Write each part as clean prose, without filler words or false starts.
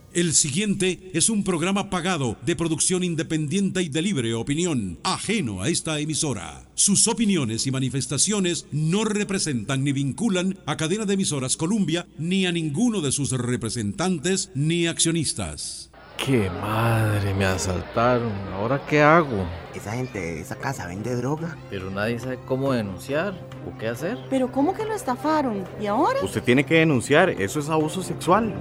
El siguiente es un programa pagado de producción independiente y de libre opinión, ajeno a esta emisora. Sus opiniones y manifestaciones no representan ni vinculan a Cadena de Emisoras Columbia ni a ninguno de sus representantes ni accionistas. ¡Qué madre! Me asaltaron. ¿Ahora qué hago? Esa gente de esa casa vende droga. Pero nadie sabe cómo denunciar o qué hacer. ¿Pero cómo que lo estafaron? ¿Y ahora? Usted tiene que denunciar, eso es abuso sexual.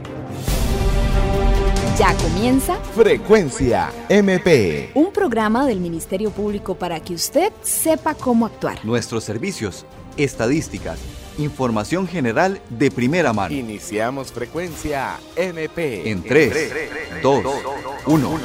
Ya comienza Frecuencia MP, un programa del Ministerio Público para que usted sepa cómo actuar. Nuestros servicios, estadísticas, información general de primera mano. Iniciamos Frecuencia MP. En 3, 2, 1.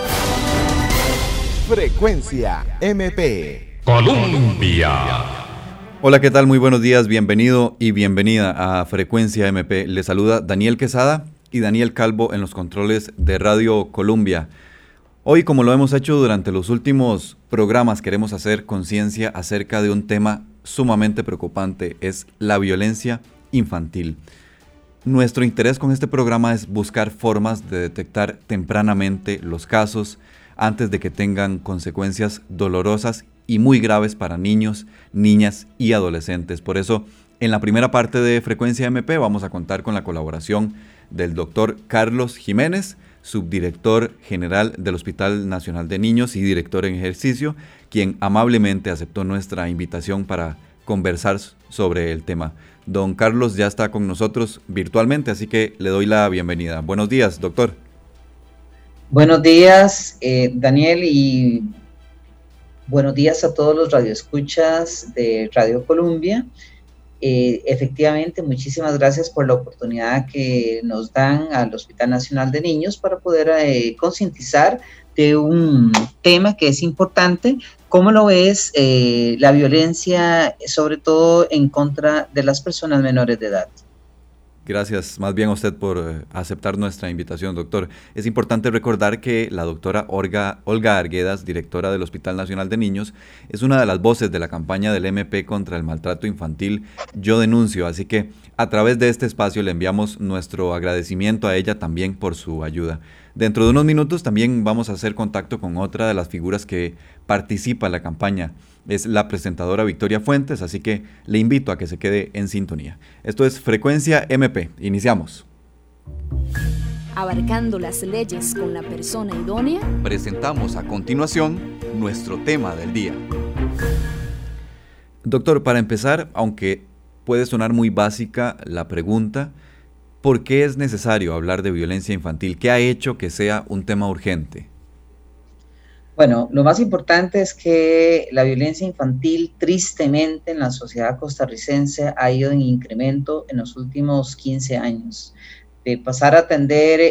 Frecuencia MP. Colombia. Hola, ¿qué tal? Muy buenos días, bienvenido y bienvenida a Frecuencia MP. Les saluda Daniel Quesada y Daniel Calvo en los controles de Radio Colombia. Hoy, como lo hemos hecho durante los últimos programas, queremos hacer conciencia acerca de un tema sumamente preocupante, es la violencia infantil. Nuestro interés con este programa es buscar formas de detectar tempranamente los casos antes de que tengan consecuencias dolorosas y muy graves para niños, niñas y adolescentes. Por eso, en la primera parte de Frecuencia MP vamos a contar con la colaboración del doctor Carlos Jiménez, subdirector general del Hospital Nacional de Niños y director en ejercicio, quien amablemente aceptó nuestra invitación para conversar sobre el tema. Don Carlos ya está con nosotros virtualmente, así que le doy la bienvenida. Buenos días, doctor. Buenos días, Daniel, y buenos días a todos los radioescuchas de Radio Colombia. Efectivamente, muchísimas gracias por la oportunidad que nos dan al Hospital Nacional de Niños para poder concientizar de un tema que es importante. ¿Cómo lo ves? La violencia, sobre todo en contra de las personas menores de edad. Gracias más bien a usted por aceptar nuestra invitación, doctor. Es importante recordar que la doctora Olga Arguedas, directora del Hospital Nacional de Niños, es una de las voces de la campaña del MP contra el maltrato infantil Yo Denuncio, así que a través de este espacio le enviamos nuestro agradecimiento a ella también por su ayuda. Dentro de unos minutos también vamos a hacer contacto con otra de las figuras que participa en la campaña. Es la presentadora Victoria Fuentes, así que le invito a que se quede en sintonía. Esto es Frecuencia MP. Iniciamos. Abarcando las leyes con la persona idónea. Presentamos a continuación nuestro tema del día. Doctor, para empezar, aunque puede sonar muy básica la pregunta, ¿por qué es necesario hablar de violencia infantil? ¿Qué ha hecho que sea un tema urgente? Bueno, lo más importante es que la violencia infantil, tristemente, en la sociedad costarricense ha ido en incremento en los últimos 15 años. De pasar a atender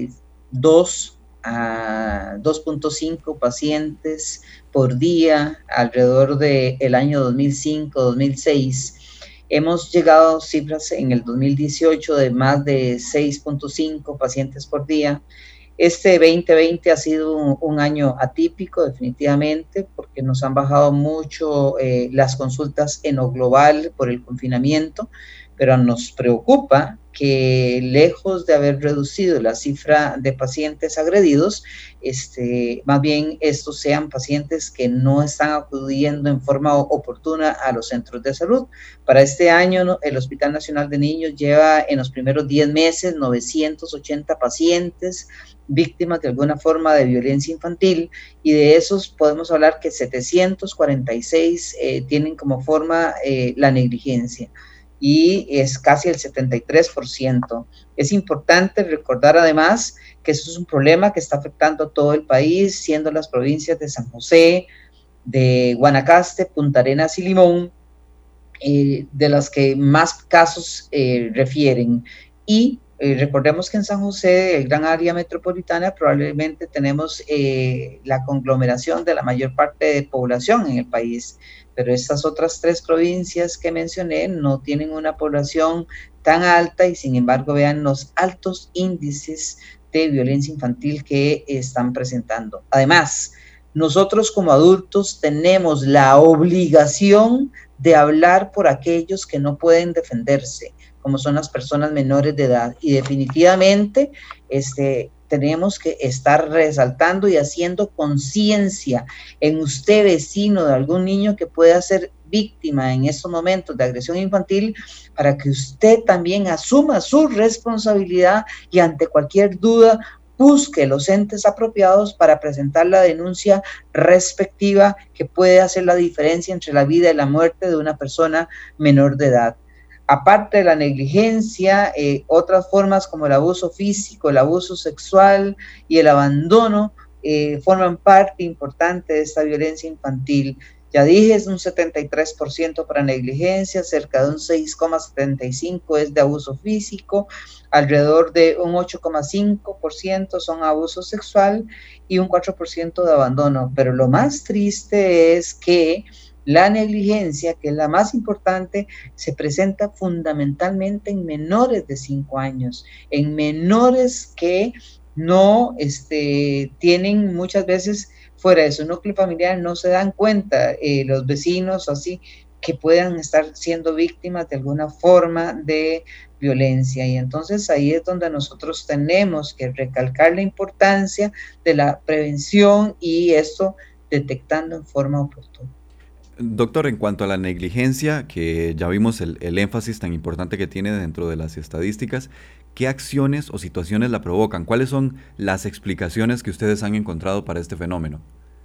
2 a 2.5 pacientes por día alrededor del año 2005-2006, hemos llegado a cifras en el 2018 de más de 6.5 pacientes por día. Este 2020 ha sido un año atípico definitivamente porque nos han bajado mucho las consultas en lo global por el confinamiento, pero nos preocupa que lejos de haber reducido la cifra de pacientes agredidos, más bien estos sean pacientes que no están acudiendo en forma oportuna a los centros de salud. Para este año, el Hospital Nacional de Niños lleva en los primeros 10 meses 980 pacientes víctimas de alguna forma de violencia infantil, y de esos podemos hablar que 746 tienen como forma la negligencia, y es casi el 73%. Es importante recordar además que eso es un problema que está afectando a todo el país, siendo las provincias de San José, de Guanacaste, Punta Arenas y Limón de las que más casos refieren. Y recordemos que en San José, el gran área metropolitana, probablemente tenemos la conglomeración de la mayor parte de población en el país, pero estas otras 3 provincias que mencioné no tienen una población tan alta y sin embargo vean los altos índices de violencia infantil que están presentando. Además, nosotros como adultos tenemos la obligación de hablar por aquellos que no pueden defenderse, como son las personas menores de edad. Y definitivamente tenemos que estar resaltando y haciendo conciencia en usted, vecino de algún niño que pueda ser víctima en estos momentos de agresión infantil, para que usted también asuma su responsabilidad y ante cualquier duda busque los entes apropiados para presentar la denuncia respectiva que puede hacer la diferencia entre la vida y la muerte de una persona menor de edad. Aparte de la negligencia, otras formas como el abuso físico, el abuso sexual y el abandono forman parte importante de esta violencia infantil. Ya dije, es un 73% para negligencia, cerca de un 6,75% es de abuso físico, alrededor de un 8,5% son abuso sexual y un 4% de abandono. Pero lo más triste es que la negligencia, que es la más importante, se presenta fundamentalmente en menores de 5 años, en menores que no tienen muchas veces fuera de su núcleo familiar, no se dan cuenta los vecinos así que puedan estar siendo víctimas de alguna forma de violencia. Y entonces ahí es donde nosotros tenemos que recalcar la importancia de la prevención y esto detectando en forma oportuna. Doctor, en cuanto a la negligencia, que ya vimos el énfasis tan importante que tiene dentro de las estadísticas, ¿qué acciones o situaciones la provocan? ¿Cuáles son las explicaciones que ustedes han encontrado para este fenómeno?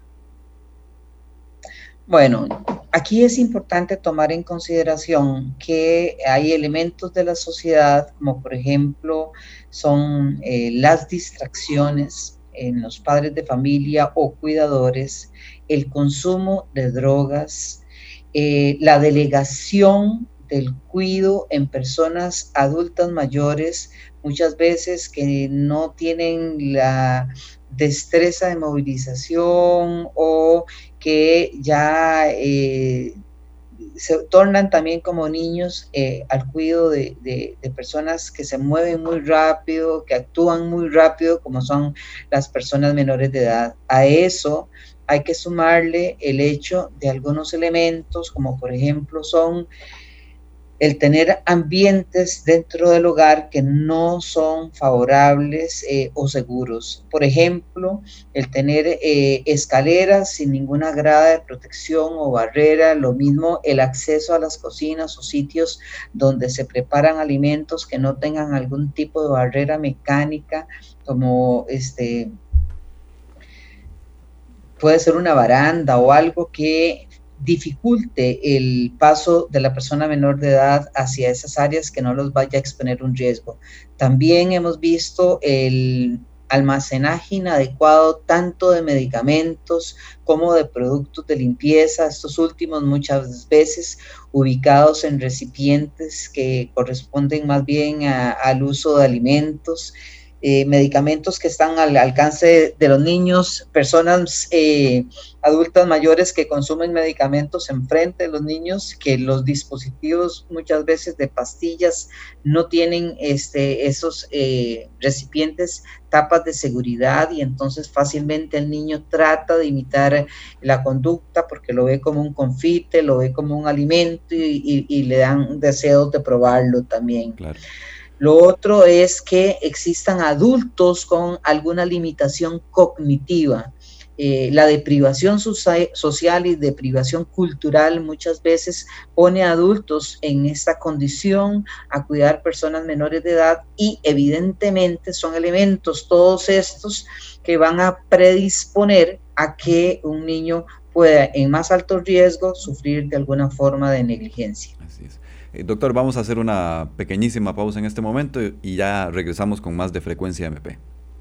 Bueno, aquí es importante tomar en consideración que hay elementos de la sociedad, como por ejemplo son las distracciones en los padres de familia o cuidadores, el consumo de drogas, la delegación del cuidado en personas adultas mayores, muchas veces que no tienen la destreza de movilización o que ya se tornan también como niños al cuidado de personas que se mueven muy rápido, que actúan muy rápido, como son las personas menores de edad. A eso hay que sumarle el hecho de algunos elementos, como por ejemplo son el tener ambientes dentro del hogar que no son favorables o seguros. Por ejemplo, el tener escaleras sin ninguna grada de protección o barrera, lo mismo el acceso a las cocinas o sitios donde se preparan alimentos que no tengan algún tipo de barrera mecánica, como puede ser una baranda o algo que dificulte el paso de la persona menor de edad hacia esas áreas, que no los vaya a exponer un riesgo. También hemos visto el almacenaje inadecuado tanto de medicamentos como de productos de limpieza, estos últimos muchas veces ubicados en recipientes que corresponden más bien al uso de alimentos, medicamentos que están al alcance de los niños, personas adultas mayores que consumen medicamentos enfrente de los niños, que los dispositivos muchas veces de pastillas no tienen esos recipientes, tapas de seguridad, y entonces fácilmente el niño trata de imitar la conducta porque lo ve como un confite, lo ve como un alimento y le dan deseos de probarlo también. Claro. Lo otro es que existan adultos con alguna limitación cognitiva. La deprivación social y deprivación cultural muchas veces pone a adultos en esta condición a cuidar personas menores de edad, y evidentemente son elementos todos estos que van a predisponer a que un niño pueda en más alto riesgo sufrir de alguna forma de negligencia. Así es. Doctor, vamos a hacer una pequeñísima pausa en este momento y ya regresamos con más de Frecuencia MP.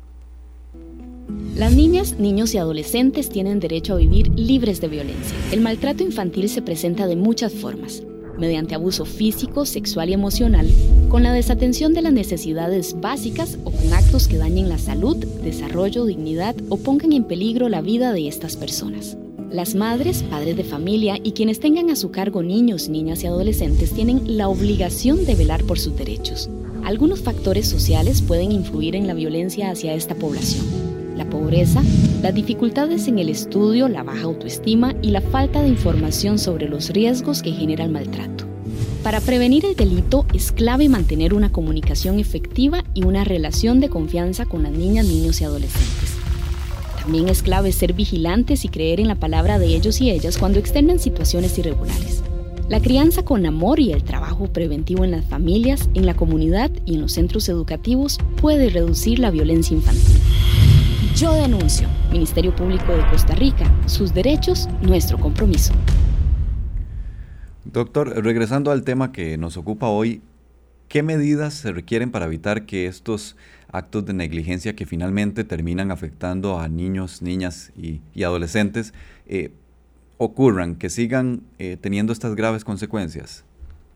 Las niñas, niños y adolescentes tienen derecho a vivir libres de violencia. El maltrato infantil se presenta de muchas formas, mediante abuso físico, sexual y emocional, con la desatención de las necesidades básicas o con actos que dañen la salud, desarrollo, dignidad o pongan en peligro la vida de estas personas. Las madres, padres de familia y quienes tengan a su cargo niños, niñas y adolescentes tienen la obligación de velar por sus derechos. Algunos factores sociales pueden influir en la violencia hacia esta población: la pobreza, las dificultades en el estudio, la baja autoestima y la falta de información sobre los riesgos que genera el maltrato. Para prevenir el delito es clave mantener una comunicación efectiva y una relación de confianza con las niñas, niños y adolescentes. También es clave ser vigilantes y creer en la palabra de ellos y ellas cuando externan situaciones irregulares. La crianza con amor y el trabajo preventivo en las familias, en la comunidad y en los centros educativos puede reducir la violencia infantil. Yo denuncio. Ministerio Público de Costa Rica. Sus derechos, nuestro compromiso. Doctor, regresando al tema que nos ocupa hoy, ¿qué medidas se requieren para evitar que estos actos de negligencia que finalmente terminan afectando a niños, niñas y adolescentes ocurran, que sigan teniendo estas graves consecuencias?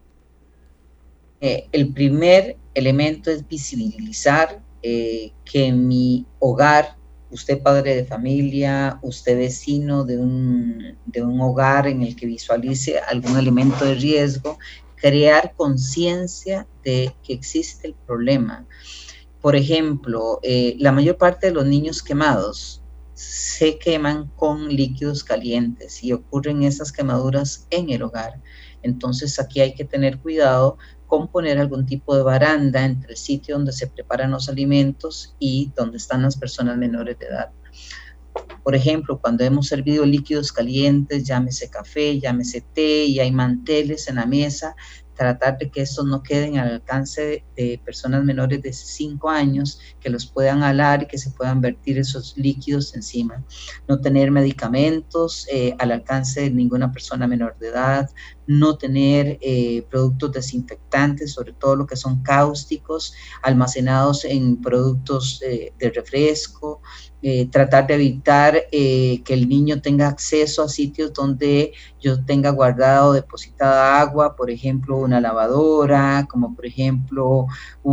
El primer elemento es visibilizar que en mi hogar, usted padre de familia, usted vecino de un hogar en el que visualice algún elemento de riesgo, crear conciencia de que existe el problema. Por ejemplo, la mayor parte de los niños quemados se queman con líquidos calientes y ocurren esas quemaduras en el hogar. Entonces aquí hay que tener cuidado con poner algún tipo de baranda entre el sitio donde se preparan los alimentos y donde están las personas menores de edad. Por ejemplo, cuando hemos servido líquidos calientes, llámese café, llámese té, y hay manteles en la mesa, tratar de que estos no queden al alcance de personas menores de 5 años, que los puedan alar y que se puedan vertir esos líquidos encima. No tener medicamentos al alcance de ninguna persona menor de edad, no tener productos desinfectantes, sobre todo lo que son cáusticos, almacenados en productos de refresco, tratar de evitar que el niño tenga acceso a sitios donde yo tenga guardado, depositada agua, por ejemplo, una lavadora, como por ejemplo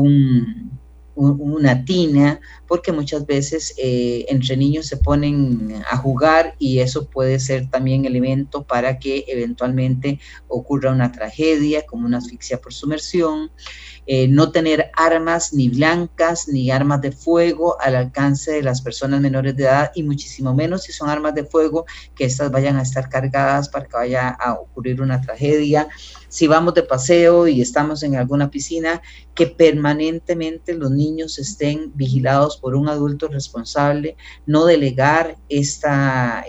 una tina, porque muchas veces entre niños se ponen a jugar y eso puede ser también elemento para que eventualmente ocurra una tragedia como una asfixia por sumersión. No tener armas ni blancas ni armas de fuego al alcance de las personas menores de edad, y muchísimo menos si son armas de fuego, que estas vayan a estar cargadas para que vaya a ocurrir una tragedia. Si vamos de paseo y estamos en alguna piscina, que permanentemente los niños estén vigilados por un adulto responsable, no delegar esta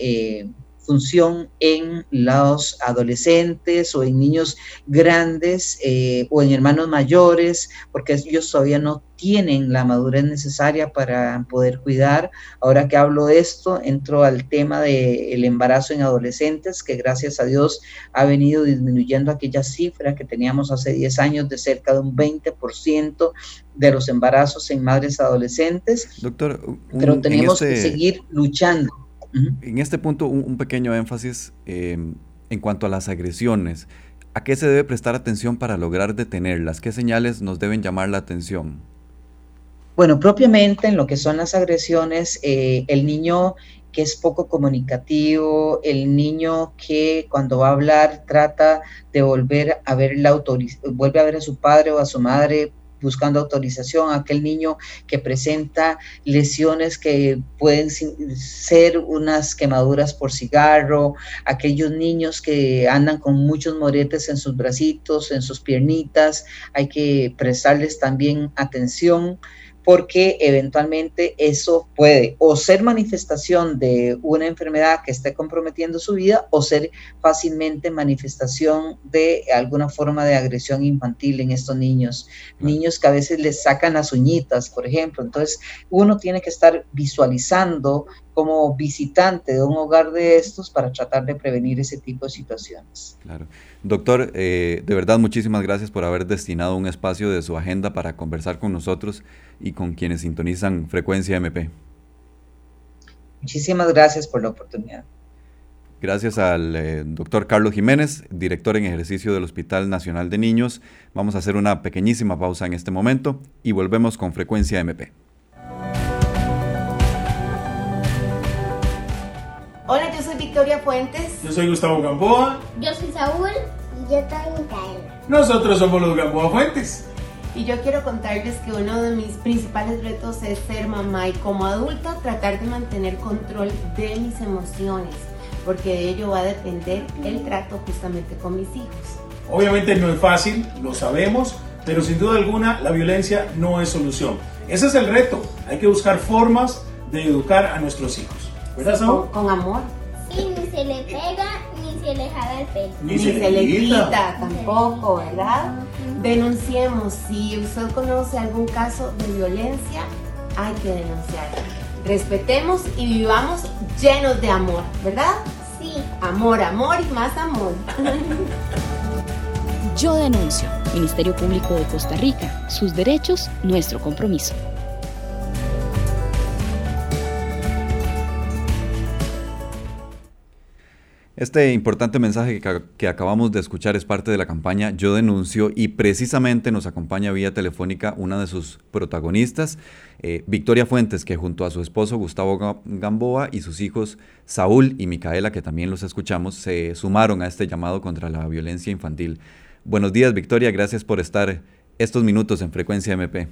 función en los adolescentes o en niños grandes o en hermanos mayores, porque ellos todavía no tienen la madurez necesaria para poder cuidar. Ahora que hablo de esto, entro al tema del embarazo en adolescentes, que gracias a Dios ha venido disminuyendo aquella cifra que teníamos hace 10 años de cerca de un 20% de los embarazos en madres adolescentes. Doctor, pero tenemos que seguir luchando. En este punto, un pequeño énfasis en cuanto a las agresiones. ¿A qué se debe prestar atención para lograr detenerlas? ¿Qué señales nos deben llamar la atención? Bueno, propiamente en lo que son las agresiones, el niño que es poco comunicativo, el niño que cuando va a hablar trata de volver a ver vuelve a ver a su padre o a su madre buscando autorización, aquel niño que presenta lesiones que pueden ser unas quemaduras por cigarro, aquellos niños que andan con muchos moretes en sus bracitos, en sus piernitas, hay que prestarles también atención, porque eventualmente eso puede o ser manifestación de una enfermedad que esté comprometiendo su vida o ser fácilmente manifestación de alguna forma de agresión infantil en estos niños. Niños que a veces les sacan las uñitas, por ejemplo. Entonces, uno tiene que estar visualizando como visitante de un hogar de estos para tratar de prevenir ese tipo de situaciones. Claro. Doctor, de verdad muchísimas gracias por haber destinado un espacio de su agenda para conversar con nosotros y con quienes sintonizan Frecuencia MP. Muchísimas gracias por la oportunidad. Gracias al doctor Carlos Jiménez, director en ejercicio del Hospital Nacional de Niños. Vamos a hacer una pequeñísima pausa en este momento y volvemos con Frecuencia MP. Hola, yo soy Victoria Fuentes. Yo soy Gustavo Gamboa. Yo soy Saúl. Y yo soy Micaela. Nosotros somos los Gamboa Fuentes. Y yo quiero contarles que uno de mis principales retos es ser mamá y como adulta tratar de mantener control de mis emociones, porque de ello va a depender el trato justamente con mis hijos. Obviamente no es fácil, lo sabemos, pero sin duda alguna la violencia no es solución. Ese es el reto, hay que buscar formas de educar a nuestros hijos. ¿Verdad, Saúl? Con amor. Sí, ni se le pega, ni se le jala el pelo. Ni se le quita tampoco, ¿verdad? Denunciemos. Si usted conoce algún caso de violencia, hay que denunciarlo. Respetemos y vivamos llenos de amor, ¿verdad? Sí. Amor, amor y más amor. Yo denuncio. Ministerio Público de Costa Rica. Sus derechos, nuestro compromiso. Este importante mensaje que acabamos de escuchar es parte de la campaña Yo Denuncio y precisamente nos acompaña vía telefónica una de sus protagonistas, Victoria Fuentes, que junto a su esposo Gustavo Gamboa y sus hijos Saúl y Micaela, que también los escuchamos, se sumaron a este llamado contra la violencia infantil. Buenos días, Victoria, gracias por estar estos minutos en Frecuencia MP.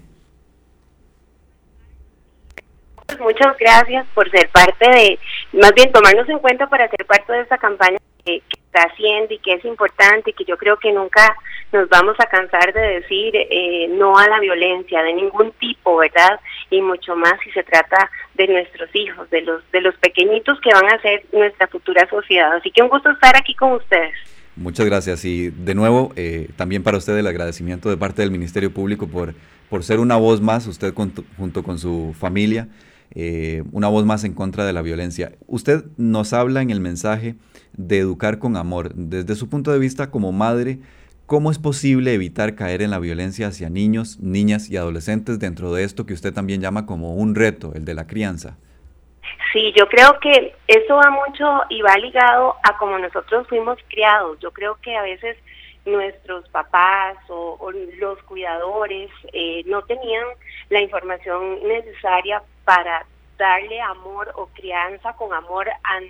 Muchas gracias por ser parte de, más bien tomarnos en cuenta para ser parte de esta campaña que está haciendo y que es importante y que yo creo que nunca nos vamos a cansar de decir no a la violencia de ningún tipo, ¿verdad? Y mucho más si se trata de nuestros hijos, de los pequeñitos que van a ser nuestra futura sociedad. Así que un gusto estar aquí con ustedes. Muchas gracias y de nuevo también para usted el agradecimiento de parte del Ministerio Público por ser una voz más, usted junto con su familia, una voz más en contra de la violencia. Usted nos habla en el mensaje de educar con amor. Desde su punto de vista como madre, ¿cómo es posible evitar caer en la violencia hacia niños, niñas y adolescentes dentro de esto que usted también llama como un reto, el de la crianza? Sí, yo creo que eso va mucho y va ligado a cómo nosotros fuimos criados. Yo creo que a veces nuestros papás o los cuidadores no tenían la información necesaria para darle amor o crianza con amor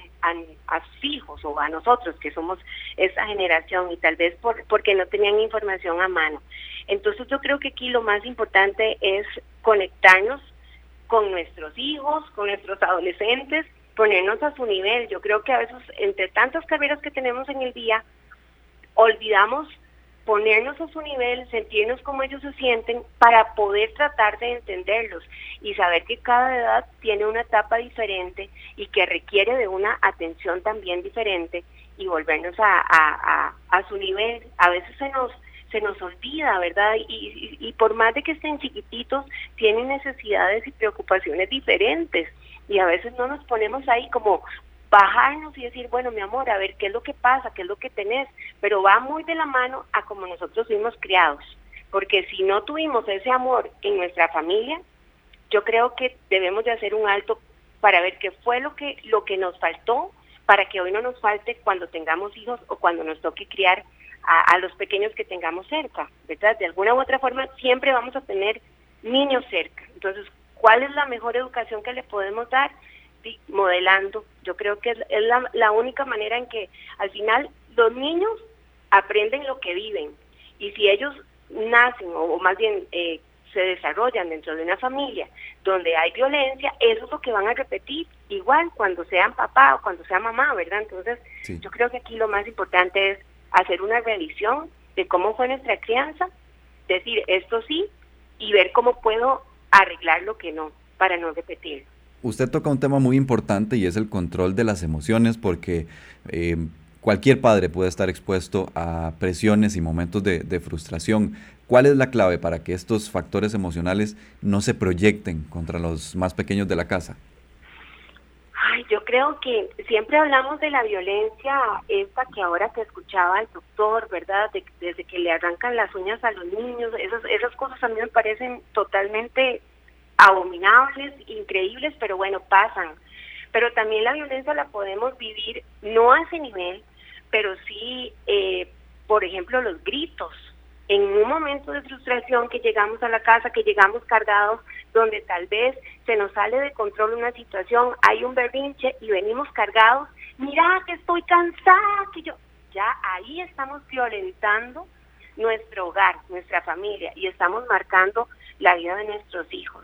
a sus hijos o a nosotros que somos esta generación y tal vez porque no tenían información a mano. Entonces yo creo que aquí lo más importante es conectarnos con nuestros hijos, con nuestros adolescentes, ponernos a su nivel. Yo creo que a veces entre tantas carreras que tenemos en el día olvidamos ponernos a su nivel, sentirnos como ellos se sienten para poder tratar de entenderlos y saber que cada edad tiene una etapa diferente y que requiere de una atención también diferente y volvernos a su nivel. A veces se nos olvida, ¿verdad? Y por más de que estén chiquititos, tienen necesidades y preocupaciones diferentes y a veces no nos ponemos ahí como bajarnos y decir, bueno, mi amor, a ver qué es lo que pasa, qué es lo que tenés, pero va muy de la mano a como nosotros fuimos criados, porque si no tuvimos ese amor en nuestra familia, yo creo que debemos de hacer un alto para ver qué fue lo que nos faltó, para que hoy no nos falte cuando tengamos hijos o cuando nos toque criar a los pequeños que tengamos cerca, ¿verdad? De alguna u otra forma siempre vamos a tener niños cerca, entonces, ¿cuál es la mejor educación que le podemos dar? Modelando. Yo creo que es la única manera en que al final los niños aprenden lo que viven y si ellos nacen o más bien se desarrollan dentro de una familia donde hay violencia, eso es lo que van a repetir igual cuando sean papá o cuando sea mamá, ¿verdad? Entonces sí. Yo creo que aquí lo más importante es hacer una revisión de cómo fue nuestra crianza, decir esto sí y ver cómo puedo arreglar lo que no, para no repetirlo. Usted toca un tema muy importante y es el control de las emociones porque cualquier padre puede estar expuesto a presiones y momentos de frustración. ¿Cuál es la clave para que estos factores emocionales no se proyecten contra los más pequeños de la casa? Ay, yo creo que siempre hablamos de la violencia esta que ahora que escuchaba el doctor, ¿verdad? Desde que le arrancan las uñas a los niños, esas cosas a mí me parecen totalmente abominables, increíbles, pero bueno, pasan. Pero también la violencia la podemos vivir, no a ese nivel, pero sí, por ejemplo, los gritos. En un momento de frustración que llegamos a la casa, que llegamos cargados, donde tal vez se nos sale de control una situación, hay un berrinche y venimos cargados, mira que estoy cansada, que yo... Ya ahí estamos violentando nuestro hogar, nuestra familia, y estamos marcando la vida de nuestros hijos.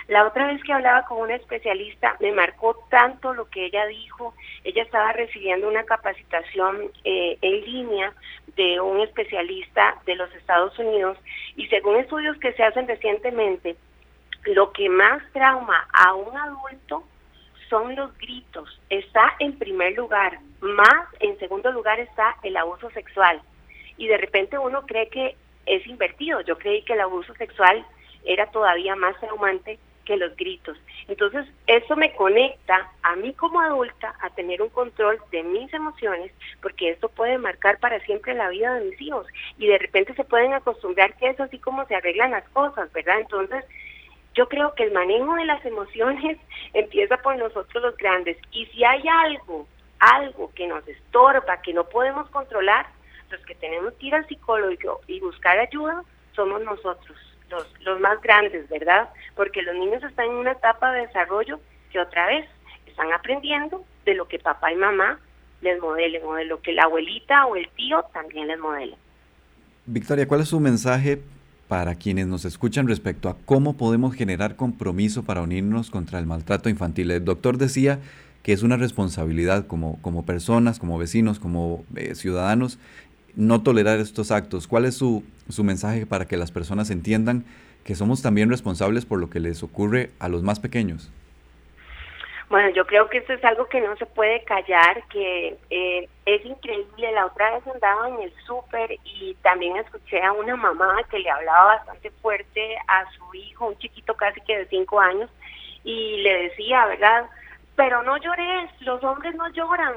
La otra vez que hablaba con una especialista, me marcó tanto lo que ella dijo. Ella estaba recibiendo una capacitación en línea de un especialista de los Estados Unidos, y según estudios que se hacen recientemente, lo que más trauma a un adulto son los gritos. Está en primer lugar, más en segundo lugar está el abuso sexual. Y de repente uno cree que es invertido. Yo creí que el abuso sexual era todavía más traumante que los gritos. Entonces, eso me conecta a mí como adulta a tener un control de mis emociones, porque esto puede marcar para siempre la vida de mis hijos. Y de repente se pueden acostumbrar que es así como se arreglan las cosas, ¿verdad? Entonces, yo creo que el manejo de las emociones empieza por nosotros los grandes. Y si hay algo que nos estorba, que no podemos controlar, los que tenemos que ir al psicólogo y buscar ayuda somos nosotros, los más grandes, ¿verdad? Porque los niños están en una etapa de desarrollo que otra vez están aprendiendo de lo que papá y mamá les modelen, o de lo que la abuelita o el tío también les modelen. Victoria, ¿cuál es su mensaje para quienes nos escuchan respecto a cómo podemos generar compromiso para unirnos contra el maltrato infantil? El doctor decía que es una responsabilidad como personas, como vecinos, como ciudadanos, no tolerar estos actos. ¿Cuál es su mensaje para que las personas entiendan que somos también responsables por lo que les ocurre a los más pequeños? Bueno, yo creo que esto es algo que no se puede callar, que es increíble. La otra vez andaba en el súper y también escuché a una mamá que le hablaba bastante fuerte a su hijo, un chiquito casi que de 5 años, y le decía, ¿verdad? Pero no llores, los hombres no lloran.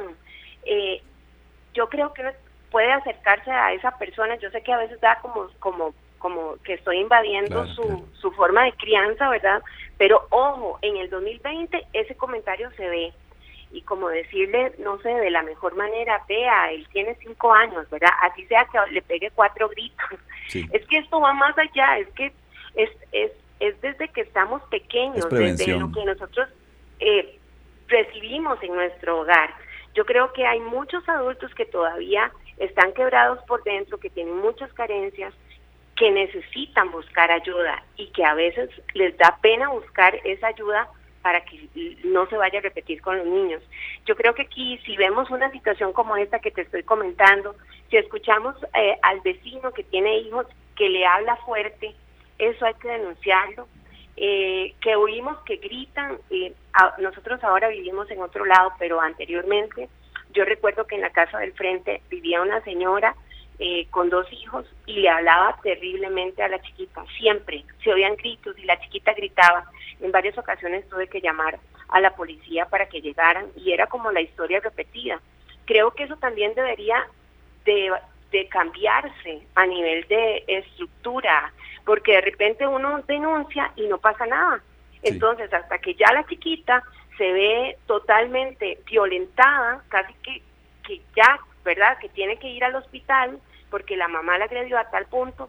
Yo creo que puede acercarse a esa persona. Yo sé que a veces da como que estoy invadiendo su forma de crianza, ¿verdad? Pero ojo, en el 2020 ese comentario se ve, y como decirle, no sé, de la mejor manera, vea, él tiene 5 años, ¿verdad? Así sea que le pegue 4 gritos. Sí. Es que esto va más allá, es que es desde que estamos pequeños, desde lo que nosotros recibimos en nuestro hogar. Yo creo que hay muchos adultos que todavía están quebrados por dentro, que tienen muchas carencias, que necesitan buscar ayuda y que a veces les da pena buscar esa ayuda para que no se vaya a repetir con los niños. Yo creo que aquí, si vemos una situación como esta que te estoy comentando, si escuchamos al vecino que tiene hijos que le habla fuerte, eso hay que denunciarlo. Que oímos que gritan, nosotros ahora vivimos en otro lado, pero anteriormente yo recuerdo que en la casa del frente vivía una señora con 2 hijos y le hablaba terriblemente a la chiquita. Siempre se oían gritos y la chiquita gritaba. En varias ocasiones tuve que llamar a la policía para que llegaran y era como la historia repetida. Creo que eso también debería de cambiarse a nivel de estructura, porque de repente uno denuncia y no pasa nada. Sí. Entonces, hasta que ya la chiquita se ve totalmente violentada, casi que ya, ¿verdad?, que tiene que ir al hospital porque la mamá la agredió a tal punto,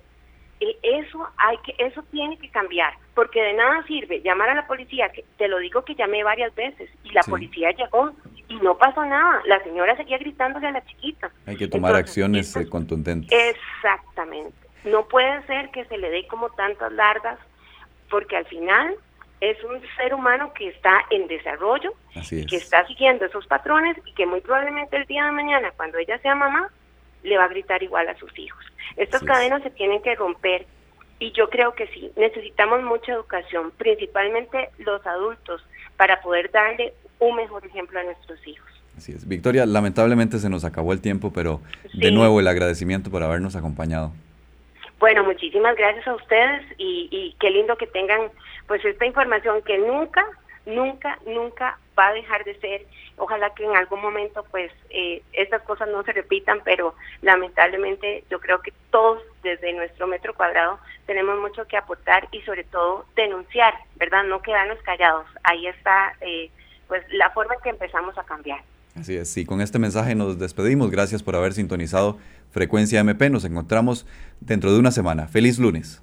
eso tiene que cambiar, porque de nada sirve llamar a la policía, que te lo digo que llamé varias veces y la policía llegó y no pasó nada, la señora seguía gritándole a la chiquita. Hay que tomar acciones contundentes. Exactamente, no puede ser que se le dé como tantas largas, porque al final es un ser humano que está en desarrollo, que está siguiendo esos patrones y que muy probablemente el día de mañana, cuando ella sea mamá, le va a gritar igual a sus hijos. Estas cadenas se tienen que romper y yo creo que sí, necesitamos mucha educación, principalmente los adultos, para poder darle un mejor ejemplo a nuestros hijos. Así es. Victoria, lamentablemente se nos acabó el tiempo, pero de nuevo el agradecimiento por habernos acompañado. Bueno, muchísimas gracias a ustedes y qué lindo que tengan pues esta información que nunca va a dejar de ser. Ojalá que en algún momento pues estas cosas no se repitan, pero lamentablemente yo creo que todos desde nuestro metro cuadrado tenemos mucho que aportar y sobre todo denunciar, ¿verdad? No quedarnos callados. Ahí está pues la forma en que empezamos a cambiar. Así es, y con este mensaje nos despedimos. Gracias por haber sintonizado Frecuencia MP. Nos encontramos dentro de una semana. ¡Feliz lunes!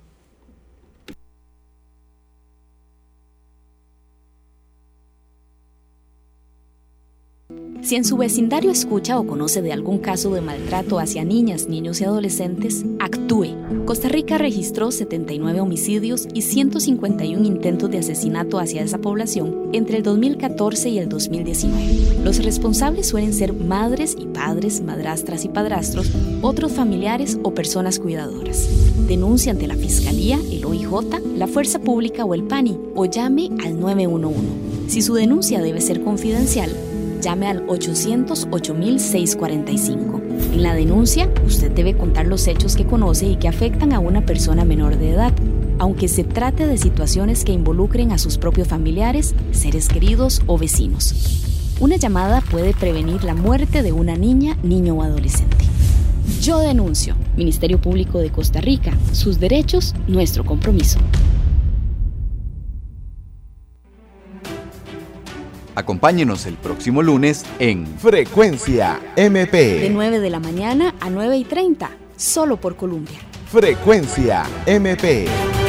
Si en su vecindario escucha o conoce de algún caso de maltrato hacia niñas, niños y adolescentes, actúe. Costa Rica registró 79 homicidios y 151 intentos de asesinato hacia esa población entre el 2014 y el 2019. Los responsables suelen ser madres y padres, madrastras y padrastros, otros familiares o personas cuidadoras. Denuncia ante la Fiscalía, el OIJ, la Fuerza Pública o el PANI o llame al 911. Si su denuncia debe ser confidencial, llame al 800-8645. En la denuncia, usted debe contar los hechos que conoce y que afectan a una persona menor de edad, aunque se trate de situaciones que involucren a sus propios familiares, seres queridos o vecinos. Una llamada puede prevenir la muerte de una niña, niño o adolescente. Yo denuncio. Ministerio Público de Costa Rica. Sus derechos, nuestro compromiso. Acompáñenos el próximo lunes en Frecuencia MP. De 9 de la mañana a 9:30, solo por Colombia. Frecuencia MP.